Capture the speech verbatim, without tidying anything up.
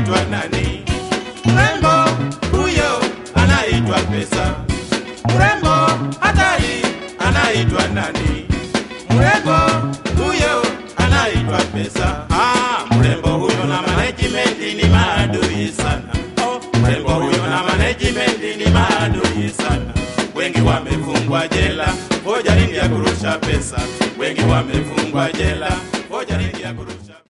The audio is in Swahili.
anaitwa nani? Mrembo huyo anaitwa pesa. Mrembo hatari anaitwa nani? Mrembo huyo anaitwa pesa. Ah, mrembo huyo na management ni maadui sana. Oh, mrembo huyo na management ni maadui sana. Wengi wamefungwa jela, hoja nini ya kurusha pesa. Wengi wamefungwa jela,